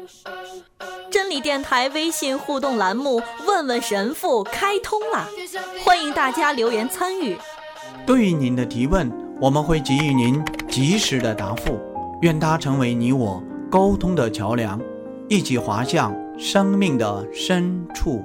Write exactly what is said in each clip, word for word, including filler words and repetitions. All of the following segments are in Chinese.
真理电台微信互动栏目问问神父开通了，欢迎大家留言参与。 对于您的提问，我们会给予您及时的答复，愿它成为你我沟通的桥梁，一起滑向生命的深处。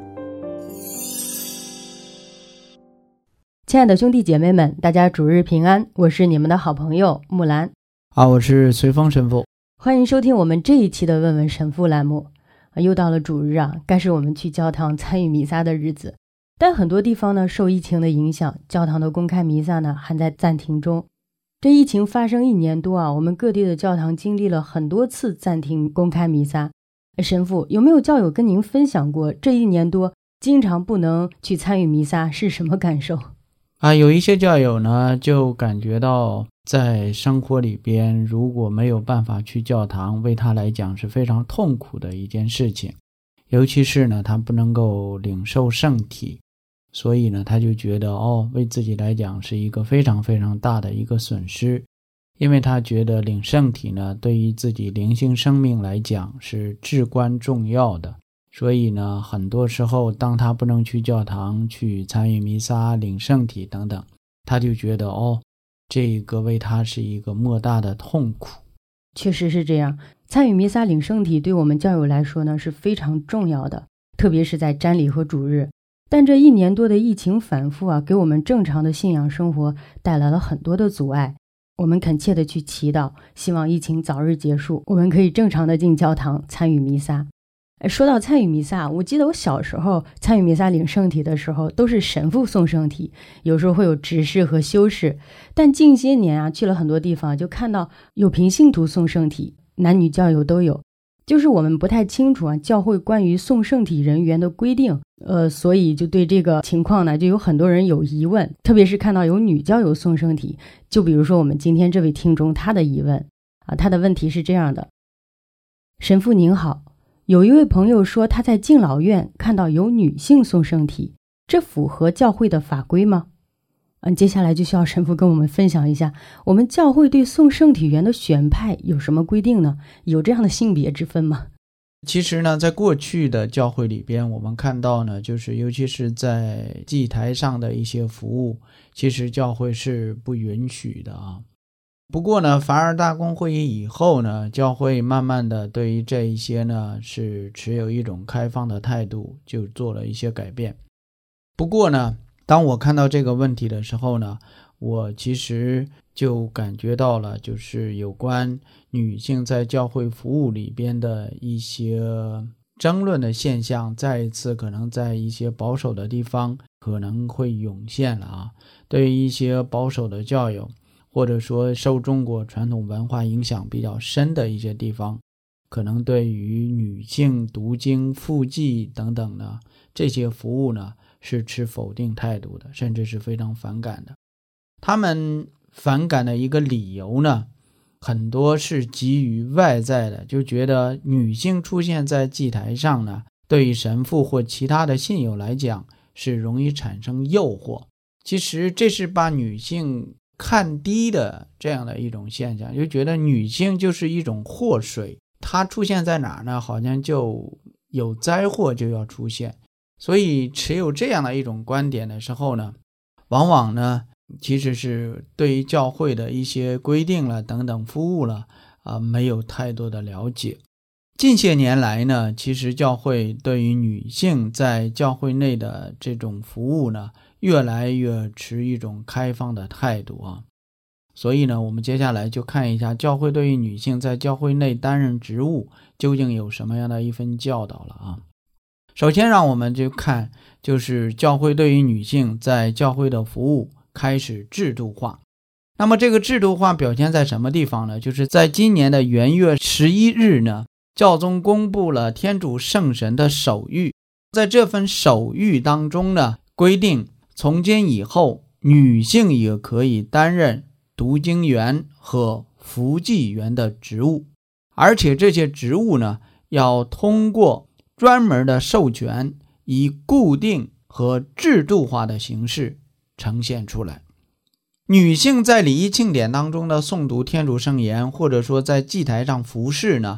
亲爱的兄弟姐妹们，大家主日平安，我是你们的好朋友木兰。 啊，我是随风神父， 欢迎收听我们这一期的问问神父栏目。又到了主日啊，该是我们去教堂参与弥撒的日子。但很多地方呢，受疫情的影响，教堂的公开弥撒呢还在暂停中。这疫情发生一年多啊，我们各地的教堂经历了很多次暂停公开弥撒。神父，有没有教友跟您分享过这一年多经常不能去参与弥撒是什么感受？ 啊，有一些教友呢就感觉到在生活里边如果没有办法去教堂，为他来讲是非常痛苦的一件事情，尤其是呢他不能够领受圣体，所以呢他就觉得哦，为自己来讲是一个非常非常大的一个损失，因为他觉得领圣体呢对于自己灵性生命来讲是至关重要的，所以呢很多时候当他不能去教堂去参与弥撒领圣体等等，他就觉得哦，这个为他是一个莫大的痛苦。 确实是这样，参与弥撒领圣体对我们教友来说呢是非常重要的，特别是在瞻礼和主日。但这一年多的疫情反复啊，给我们正常的信仰生活带来了很多的阻碍。我们恳切的去祈祷，希望疫情早日结束，我们可以正常的进教堂参与弥撒。说到参与弥撒，我记得我小时候参与弥撒领圣体的时候都是神父送圣体，有时候会有执事和修士。但近些年啊，去了很多地方就看到有平信徒送圣体，男女教友都有。就是我们不太清楚啊，教会关于送圣体人员的规定，呃，所以就对这个情况呢，就有很多人有疑问，特别是看到有女教友送圣体。就比如说我们今天这位听众他的疑问啊，他的问题是这样的：神父您好，有一位朋友说他在敬老院看到有女性送圣体，这符合教会的法规吗？嗯，接下来就需要神父跟我们分享一下，我们教会对送圣体员的选派有什么规定呢？有这样的性别之分吗？ 其实呢，在过去的教会里边，我们看到呢，就是尤其是在祭台上的一些服务，其实教会是不允许的啊。不过呢，凡尔大公会议以后呢，教会慢慢的对于这一些呢是持有一种开放的态度，就做了一些改变。不过呢，当我看到这个问题的时候呢，我其实就感觉到了，就是有关女性在教会服务里边的一些争论的现象，再一次可能在一些保守的地方可能会涌现了啊。对于一些保守的教友，或者说受中国传统文化影响比较深的一些地方，可能对于女性读经、复祭等等呢，这些服务呢是持否定态度的，甚至是非常反感的。他们反感的一个理由呢，很多是基于外在的，就觉得女性出现在祭台上呢，对于神父或其他的信友来讲是容易产生诱惑。其实这是把女性看低的这样的一种现象，就觉得女性就是一种祸水，她出现在哪儿呢，好像就有灾祸就要出现。所以持有这样的一种观点的时候呢，往往呢其实是对于教会的一些规定了等等服务了啊、呃，没有太多的了解。近些年来呢，其实教会对于女性在教会内的这种服务呢，越来越持一种开放的态度啊。所以呢，我们接下来就看一下教会对于女性在教会内担任职务究竟有什么样的一份教导了啊。首先让我们就看，就是教会对于女性在教会的服务开始制度化。那么这个制度化表现在什么地方呢？就是在今年的元月十一日呢，教宗公布了天主圣神的手谕。在这份手谕当中呢，规定从今以后女性也可以担任读经员和福祭员的职务，而且这些职务呢，要通过专门的授权，以固定和制度化的形式呈现出来。女性在礼仪庆典当中的诵读天主圣言，或者说在祭台上服侍呢，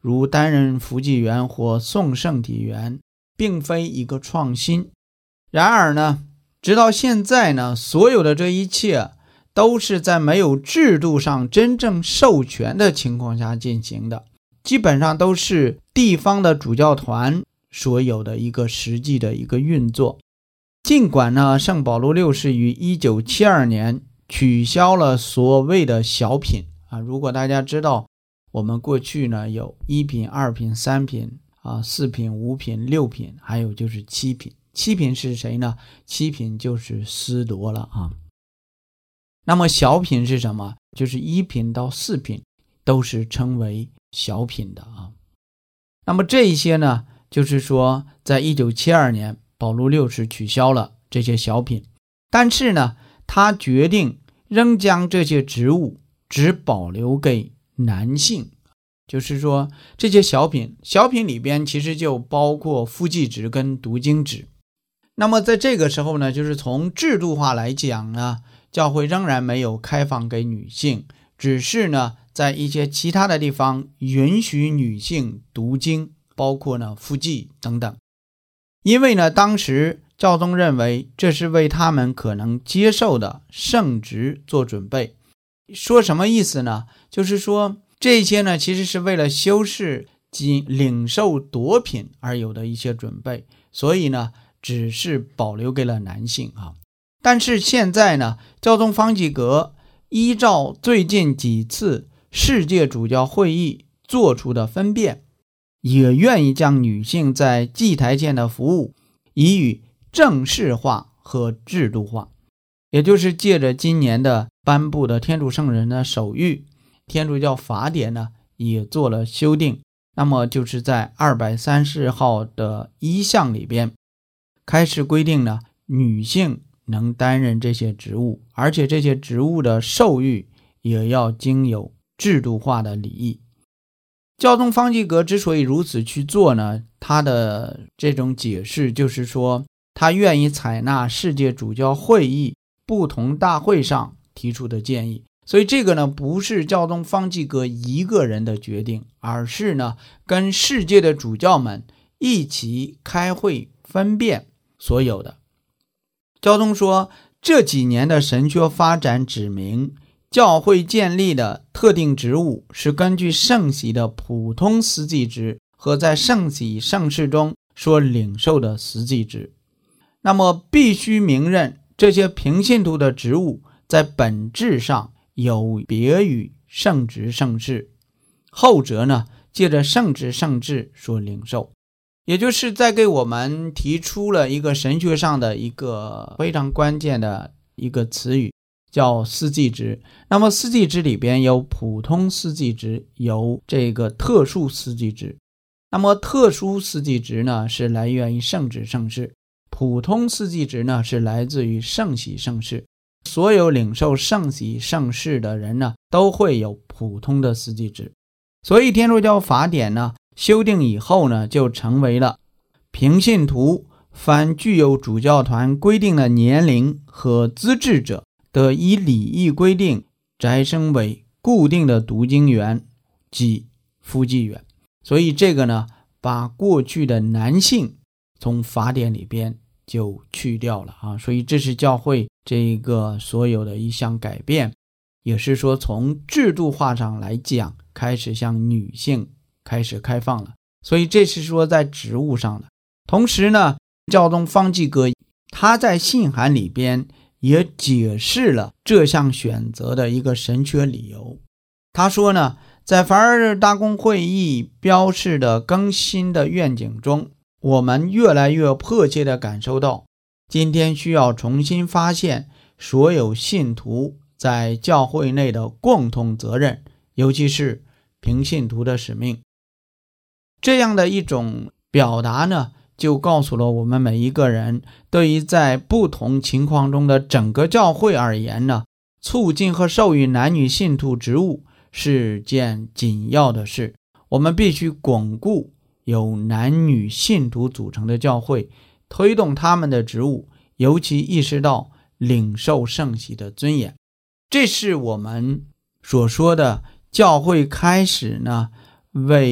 如担任福济员或送圣体员，并非一个创新。然而呢，直到现在呢，所有的这一切都是在没有制度上真正授权的情况下进行的，基本上都是地方的主教团所有的一个实际的一个运作。尽管呢，圣保罗六世于一九七二年取消了所谓的小品啊，如果大家知道，我们过去呢有一品、二品、三品啊、四品、五品、六品，还有就是七品。七品是谁呢？七品就是司铎了啊。那么小品是什么？就是一品到四品都是称为小品的啊。那么这一些呢，就是说在一九七二年保禄六世取消了这些小品，但是呢他决定仍将这些职务只保留给男性，就是说这些小品小品里边其实就包括副祭职跟读经职。那么在这个时候呢，就是从制度化来讲呢，教会仍然没有开放给女性，只是呢在一些其他的地方允许女性读经，包括呢副祭等等。因为呢当时教宗认为这是为他们可能接受的圣职做准备。说什么意思呢？就是说这些呢其实是为了修饰及领受铎品而有的一些准备，所以呢只是保留给了男性啊。但是现在呢，教宗方济各依照最近几次世界主教会议做出的分辨，也愿意将女性在祭台前的服务以予正式化和制度化，也就是借着今年的颁布的天主圣人的手谕，天主教法典呢也做了修订。那么就是在二百三十号的一项里边开始规定呢，女性能担任这些职务，而且这些职务的授予也要经有制度化的礼仪。教宗方济各之所以如此去做呢，他的这种解释就是说，他愿意采纳世界主教会议不同大会上提出的建议。所以这个呢不是教宗方济各一个人的决定，而是呢跟世界的主教们一起开会分辨所有的。教宗说，这几年的神学发展指明，教会建立的特定职务是根据圣洗的普通司祭职和在圣洗圣事中所领受的司祭职。那么必须明认，这些平信徒的职务在本质上有别于圣职圣事，后者呢借着圣职圣制所领受。也就是在给我们提出了一个神学上的一个非常关键的一个词语，叫司祭职。那么司祭职里边有普通司祭职，有这个特殊司祭职。那么特殊司祭职呢是来源于圣职圣事，普通司祭职呢是来自于圣洗圣事。所有领受圣洗圣事的人呢都会有普通的司祭职。所以天主教法典呢修订以后呢，就成为了平信徒凡具有主教团规定的年龄和资质者，得以礼仪规定摘升为固定的读经员及副祭员。所以这个呢，把过去的男性从法典里边就去掉了啊。所以这是教会这个所有的一项改变，也是说从制度化上来讲，开始向女性开始开放了。所以这是说在职务上的。同时呢，教宗方济各他在信函里边也解释了这项选择的一个神学理由。他说呢，在凡尔大公会议标示的更新的愿景中，我们越来越迫切地感受到，今天需要重新发现所有信徒在教会内的共同责任，尤其是平信徒的使命。这样的一种表达呢，就告诉了我们每一个人，对于在不同情况中的整个教会而言呢，促进和授予男女信徒职务是件紧要的事。我们必须巩固由男女信徒组成的教会，推动他们的职务，尤其意识到领受圣洗的尊严。这是我们所说的教会开始呢，为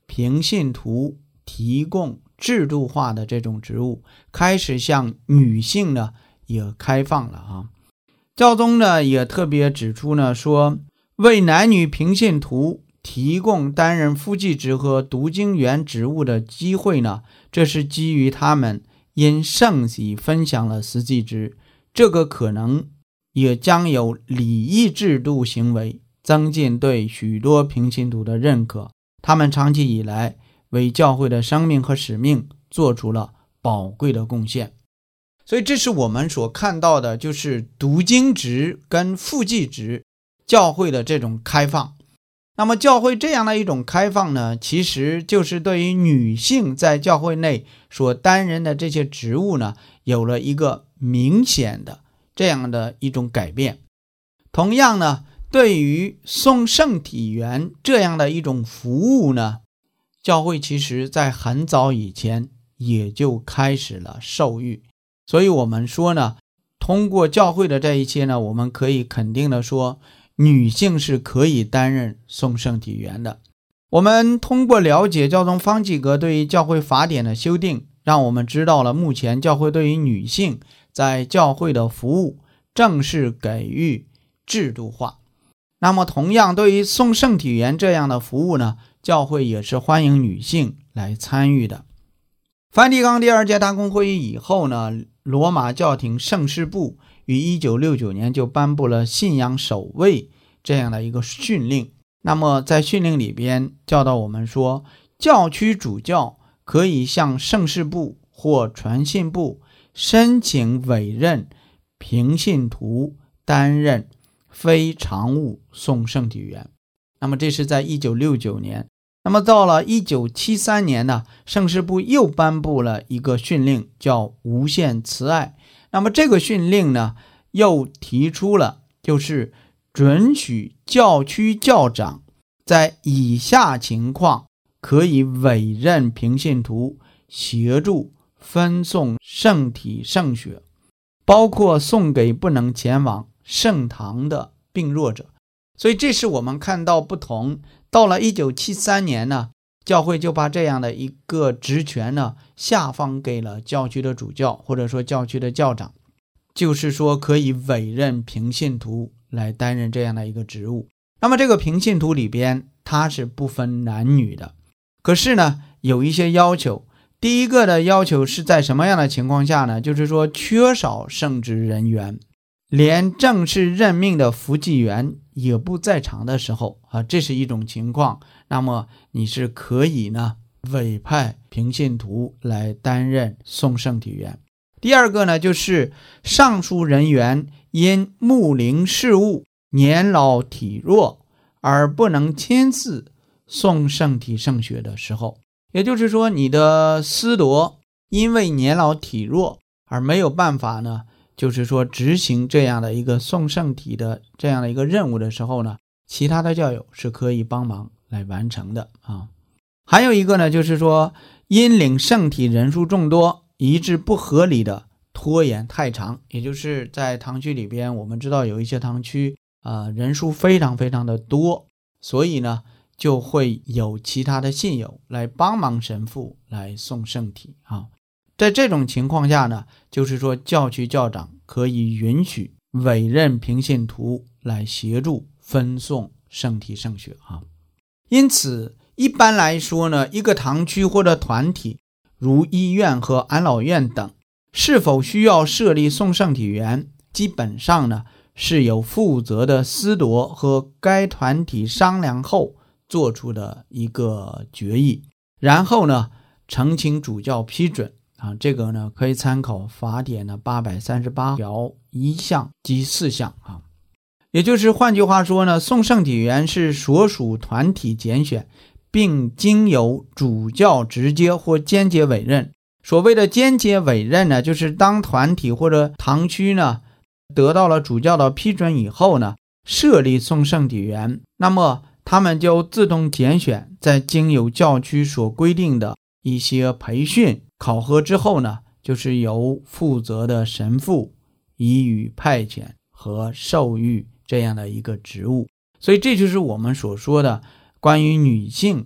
平信徒提供制度化的这种职务，开始向女性呢也开放了啊。教宗呢也特别指出呢，说为男女平信徒提供担任副祭职和读经员职务的机会呢，这是基于他们因圣洗分享了司祭职，这个可能也将有礼仪制度行为增进对许多平信徒的认可，他们长期以来为教会的生命和使命做出了宝贵的贡献。所以这是我们所看到的，就是读经职跟副祭职教会的这种开放。那么教会这样的一种开放呢，其实就是对于女性在教会内所担任的这些职务呢，有了一个明显的这样的一种改变。同样呢，对于送圣体员这样的一种服务呢，教会其实在很早以前也就开始了授予。所以我们说呢，通过教会的这一切呢，我们可以肯定的说，女性是可以担任送圣体员的。我们通过了解教宗方济各对于教会法典的修订，让我们知道了目前教会对于女性在教会的服务正式给予制度化。那么同样对于送圣体员这样的服务呢，教会也是欢迎女性来参与的。梵蒂冈第二届大公会议以后呢，罗马教廷圣事部于一九六九年就颁布了信仰守卫这样的一个训令。那么在训令里边教导我们说，教区主教可以向圣事部或传信部申请委任平信徒担任非常务送圣体员。那么这是在一九六九年。那么到了一九七三年呢，圣事部又颁布了一个训令，叫无限慈爱。那么这个训令呢，又提出了就是准许教区教长在以下情况可以委任平信徒协助分送圣体圣血，包括送给不能前往圣堂的病弱者。所以这是我们看到不同。到了一九七三年呢，教会就把这样的一个职权呢下放给了教区的主教，或者说教区的教长，就是说可以委任平信徒来担任这样的一个职务。那么这个平信徒里边它是不分男女的，可是呢有一些要求。第一个的要求是在什么样的情况下呢？就是说缺少圣职人员，连正式任命的辅祭员也不在场的时候啊，这是一种情况。那么你是可以呢委派平信徒来担任送圣体员。第二个呢，就是上述人员因牧灵事务年老体弱而不能亲自送圣体圣血的时候，也就是说你的司铎因为年老体弱而没有办法呢就是说执行这样的一个送圣体的这样的一个任务的时候呢，其他的教友是可以帮忙来完成的啊。还有一个呢，就是说因领圣体人数众多，以致不合理的拖延太长，也就是在堂区里边，我们知道有一些堂区啊、呃、人数非常非常的多，所以呢就会有其他的信友来帮忙神父来送圣体啊。在这种情况下呢，就是说教区教长可以允许委任平信徒来协助分送圣体圣血啊。因此一般来说呢，一个堂区或者团体，如医院和安老院等，是否需要设立送圣体员，基本上呢是由负责的司铎和该团体商量后做出的一个决议，然后呢呈请主教批准啊。这个呢可以参考法典的八百三十八条一项及四项啊。也就是换句话说呢，送圣体员是所属团体拣选，并经由主教直接或间接委任。所谓的间接委任呢，就是当团体或者堂区呢得到了主教的批准以后呢，设立送圣体员，那么他们就自动拣选，在经由教区所规定的一些培训考核之后呢，就是由负责的神父予以派遣和授予这样的一个职务。所以这就是我们所说的关于女性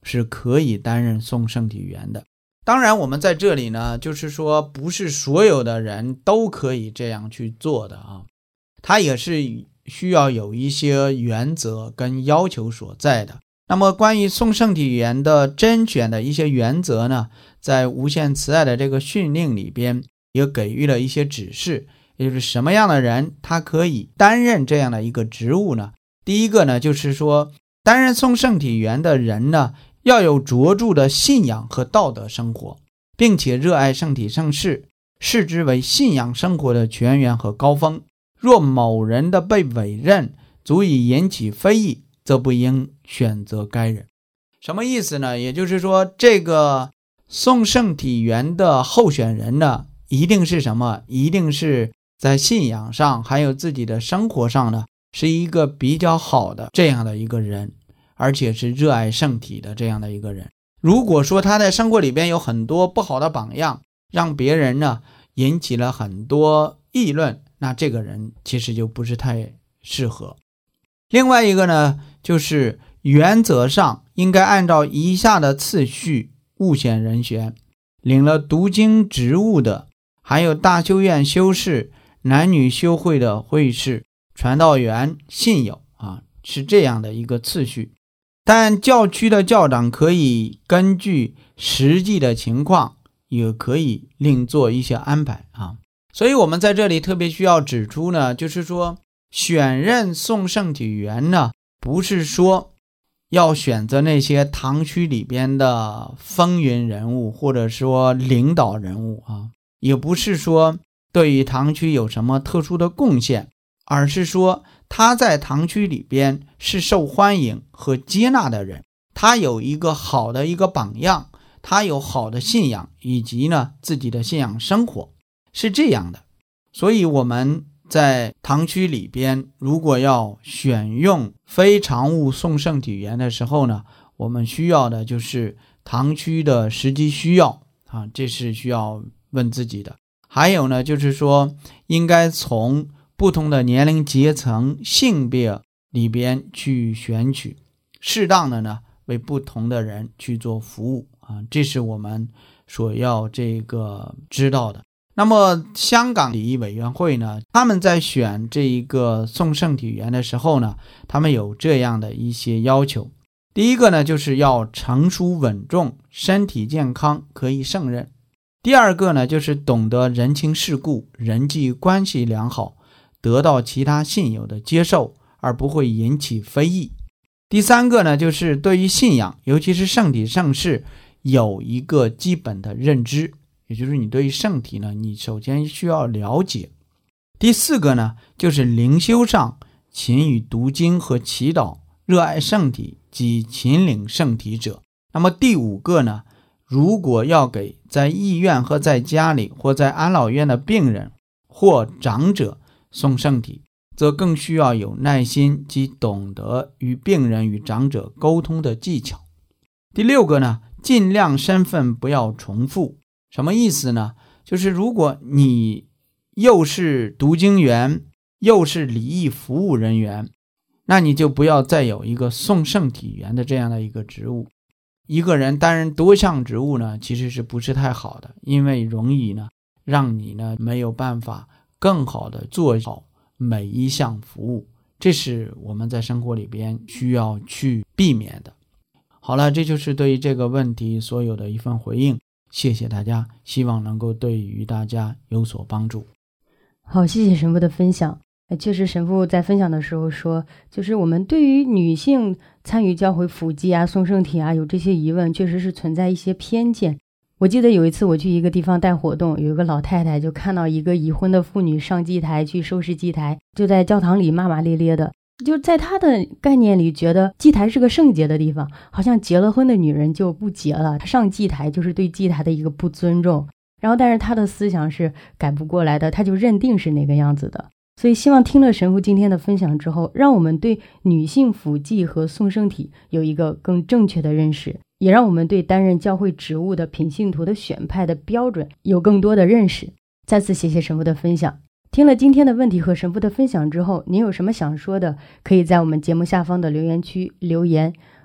是可以担任送圣体员的。当然我们在这里呢，就是说不是所有的人都可以这样去做的啊，它也是需要有一些原则跟要求所在的。那么关于送圣体员的甄选的一些原则呢，在无限慈爱的这个训令里边也给予了一些指示，也就是什么样的人他可以担任这样的一个职务呢？第一个呢，就是说担任送圣体员的人呢，要有卓著的信仰和道德生活，并且热爱圣体圣事，视之为信仰生活的泉源和高峰。若某人的被委任足以引起非议，则不应选择该人。什么意思呢？也就是说，这个送圣体员的候选人呢，一定是什么？一定是在信仰上还有自己的生活上呢，是一个比较好的这样的一个人，而且是热爱圣体的这样的一个人。如果说他在生活里边有很多不好的榜样，让别人呢引起了很多议论，那这个人其实就不是太适合。另外一个呢，就是原则上应该按照以下的次序务选人选：领了读经职务的，还有大修院修士、男女修会的会士、传道员、信友啊，是这样的一个次序。但教区的教长可以根据实际的情况，也可以另做一些安排啊。所以我们在这里特别需要指出呢，就是说选任送圣体员呢，不是说要选择那些堂区里边的风云人物，或者说领导人物啊，也不是说对于堂区有什么特殊的贡献，而是说他在堂区里边是受欢迎和接纳的人，他有一个好的一个榜样，他有好的信仰，以及呢自己的信仰生活，是这样的。所以我们在堂区里边，如果要选用非常务送圣体员的时候呢，我们需要的就是堂区的实际需要啊，这是需要问自己的。还有呢，就是说应该从不同的年龄阶层、性别里边去选取，适当的呢为不同的人去做服务啊，这是我们所要这个知道的。那么香港礼仪委员会呢，他们在选这一个送圣体员的时候呢，他们有这样的一些要求。第一个呢，就是要成熟稳重，身体健康，可以胜任。第二个呢，就是懂得人情世故，人际关系良好，得到其他信友的接受，而不会引起非议。第三个呢，就是对于信仰，尤其是圣体圣事，有一个基本的认知，也就是你对于圣体呢，你首先需要了解。第四个呢，就是灵修上勤于读经和祈祷，热爱圣体及勤领圣体者。那么第五个呢，如果要给在医院和在家里或在安老院的病人或长者送圣体，则更需要有耐心及懂得与病人与长者沟通的技巧。第六个呢，尽量身份不要重复。什么意思呢？就是如果你又是读经员，又是礼仪服务人员，那你就不要再有一个送圣体员的这样的一个职务。一个人担任多项职务呢，其实是不是太好的，因为容易呢让你呢没有办法更好的做好每一项服务，这是我们在生活里边需要去避免的。好了，这就是对于这个问题所有的一份回应，谢谢大家，希望能够对于大家有所帮助。 好，谢谢神父的分享。确实神父在分享的时候说，就是我们对于女性参与教会辅祭啊、送圣体啊有这些疑问，确实是存在一些偏见。我记得有一次我去一个地方带活动，有一个老太太就看到一个已婚的妇女上祭台去收拾祭台，就在教堂里骂骂咧咧的。就在她的概念里，觉得祭台是个圣洁的地方，好像结了婚的女人就不洁了，她上祭台就是对祭台的一个不尊重。然后但是她的思想是改不过来的，她就认定是那个样子的。所以希望听了神父今天的分享之后，让我们对女性辅祭和送圣体有一个更正确的认识，也让我们对担任教会职务的品信徒的选派的标准有更多的认识。再次谢谢神父的分享。听了今天的问题和神父的分享之后，您有什么想说的，可以在我们节目下方的留言区留言，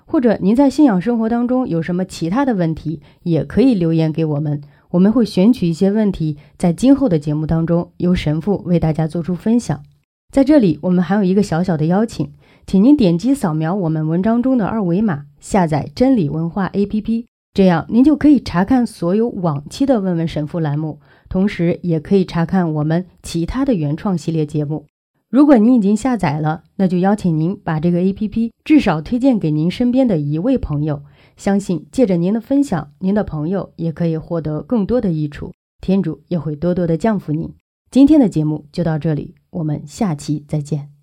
或者您在信仰生活当中有什么其他的问题，也可以留言给我们，我们会选取一些问题，在今后的节目当中由神父为大家做出分享。在这里我们还有一个小小的邀请，请您点击扫描我们文章中的二维码，下载真理文化 A P P， 这样您就可以查看所有往期的问问神父栏目，同时也可以查看我们其他的原创系列节目。如果您已经下载了，那就邀请您把这个 A P P 至少推荐给您身边的一位朋友，相信借着您的分享，您的朋友也可以获得更多的益处，天主也会多多的降福您。今天的节目就到这里，我们下期再见。